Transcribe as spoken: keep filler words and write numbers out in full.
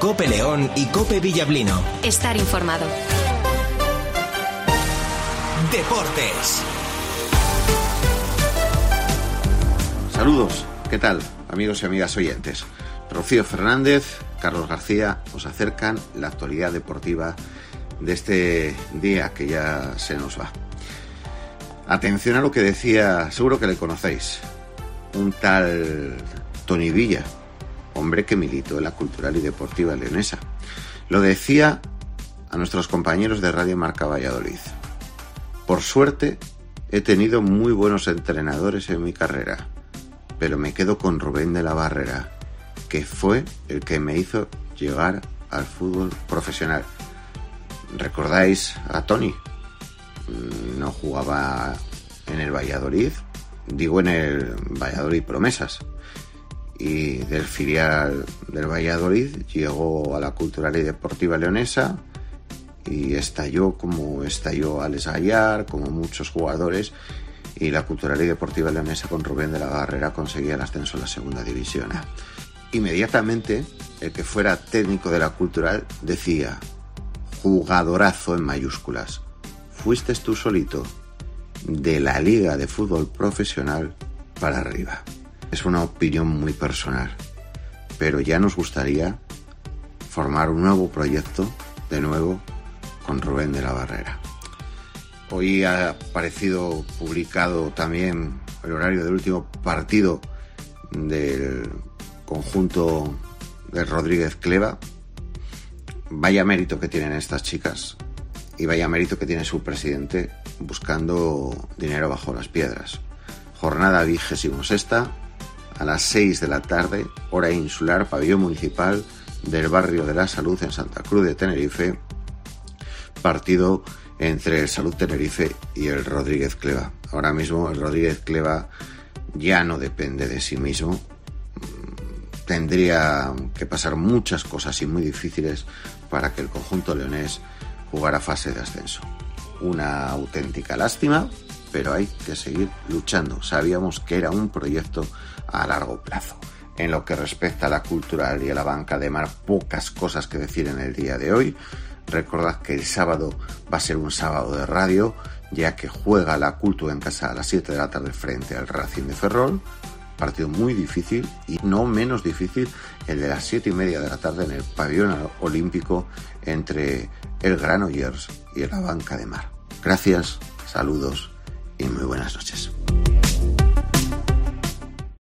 COPE León y COPE Villablino. Estar informado. Deportes. Saludos, ¿qué tal, amigos y amigas oyentes? Rocío Fernández, Carlos García os acercan la actualidad deportiva de este día que ya se nos va. Atención a lo que decía, seguro que le conocéis, un tal Tony Villa, hombre que militó en la Cultural y Deportiva Leonesa. Lo decía a nuestros compañeros de Radio Marca Valladolid. Por suerte, he tenido muy buenos entrenadores en mi carrera, pero me quedo con Rubén de la Barrera, que fue el que me hizo llegar al fútbol profesional. ¿Recordáis a Tony? No jugaba en el Valladolid, digo en el Valladolid Promesas, y del filial del Valladolid llegó a la Cultural y Deportiva Leonesa y estalló como estalló Alex Gallar, como muchos jugadores, y la Cultural y Deportiva Leonesa con Rubén de la Barrera conseguía el ascenso a la segunda división. Inmediatamente el que fuera técnico de la Cultural decía: jugadorazo en mayúsculas, fuiste tú solito de la liga de fútbol profesional para arriba. Es una opinión muy personal, pero ya nos gustaría formar un nuevo proyecto de nuevo con Rubén de la Barrera. Hoy ha aparecido publicado también el horario del último partido del conjunto de Rodríguez Cleva. Vaya mérito que tienen estas chicas y vaya mérito que tiene su presidente buscando dinero bajo las piedras. Jornada vigésimo sexta a las seis de la tarde, hora insular, pabellón municipal del barrio de la Salud en Santa Cruz de Tenerife. Partido entre el Salud Tenerife y el Rodríguez Cleva. Ahora mismo el Rodríguez Cleva ya no depende de sí mismo. Tendría que pasar muchas cosas y muy difíciles para que el conjunto leonés jugara fase de ascenso. Una auténtica lástima, pero hay que seguir luchando. Sabíamos que era un proyecto a largo plazo. En lo que respecta a la Cultural y a la Banca de Mar, pocas cosas que decir en el día de hoy. Recordad que el sábado va a ser un sábado de radio, ya que juega la Cultu en casa a las siete de la tarde frente al Racing de Ferrol. Partido muy difícil y no menos difícil el de las siete y media de la tarde en el pabellón olímpico entre el Granollers y la Banca de Mar. Gracias, saludos y muy buenas noches.